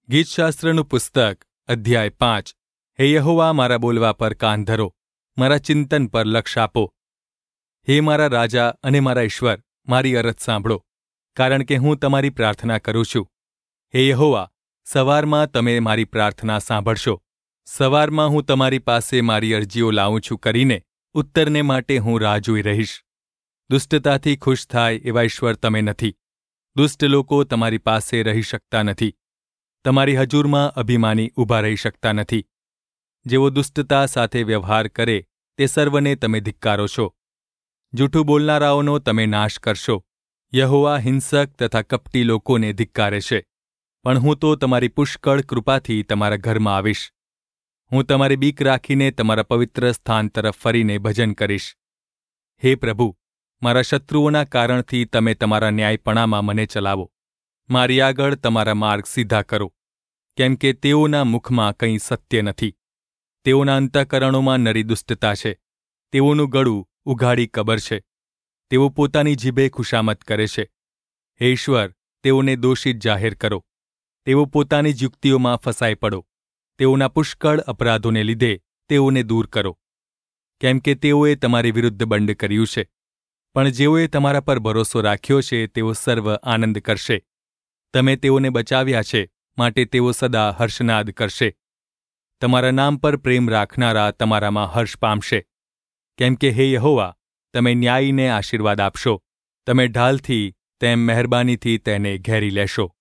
ગીતશાસ્ત્રનું પુસ્તક અધ્યાય 5. હે યહોવા, મારા બોલવા પર કાન ધરો, મારા ચિંતન પર લક્ષ આપો. હે મારા રાજા અને મારા ઈશ્વર, મારી અરજ સાંભળો, કારણ કે હું તમારી પ્રાર્થના કરું છું. હે યહોવા, સવારમાં તમે મારી પ્રાર્થના સાંભળશો. સવારમાં હું તમારી પાસે મારી અરજીઓ લાવું છું કરીને ઉત્તરને માટે હું રાહ જોઈ રહીશ. દુષ્ટતાથી ખુશ થાય એવા ઈશ્વર તમે નથી. દુષ્ટ લોકો તમારી પાસે રહી શકતા નથી. તમારી હજૂરમાં અભિમાની ઊભા રહી શકતા નથી. જેઓ દુષ્ટતા સાથે વ્યવહાર કરે તે સર્વને તમે ધિક્કારો છો. જૂઠું બોલનારાઓનો તમે નાશ કરશો. યહોવા હિંસક તથા કપટી લોકોને ધિક્કારે છે. પણ હું તો તમારી પુષ્કળ કૃપાથી તમારા ઘરમાં આવીશ. હું તમારી બીક રાખીને તમારા પવિત્ર સ્થાન તરફ ફરીને ભજન કરીશ. હે પ્રભુ, મારા શત્રુઓના કારણથી તમે તમારા ન્યાયપણામાં મને ચલાવો. મારી આગળ તમારા માર્ગ સીધા કરો, કેમ કે તેઓના મુખમાં કંઈ સત્ય નથી. તેઓના અંતઃકરણોમાં નરી દુષ્ટતા છે. તેઓનું ગળું ઉઘાડી કબર છે. તેઓ પોતાની જીભે ખુશામત કરે છે. હે ઈશ્વર, તેઓને દોષિત જાહેર કરો. તેઓ પોતાની જ યુક્તિઓમાં ફસાઈ પડો. તેઓના પુષ્કળ અપરાધોને લીધે તેઓને દૂર કરો, કેમ કે તેઓએ તમારી વિરુદ્ધ બંડ કર્યું છે. પણ જેઓએ તમારા પર ભરોસો રાખ્યો છે તેઓ સર્વ આનંદ કરશે. તમે તેઓને બચાવ્યા છે, માટે તેઓ સદા હર્ષનાદ કરશે. તમારા નામ પર પ્રેમ રાખનારા તમારામાં હર્ષ પામશે. કેમ કે હે યહોવા, તમે ન્યાયીને આશીર્વાદ આપશો. તમે ઢાલથી તેમ મહેરબાનીથી તેને ઘેરી લેશો.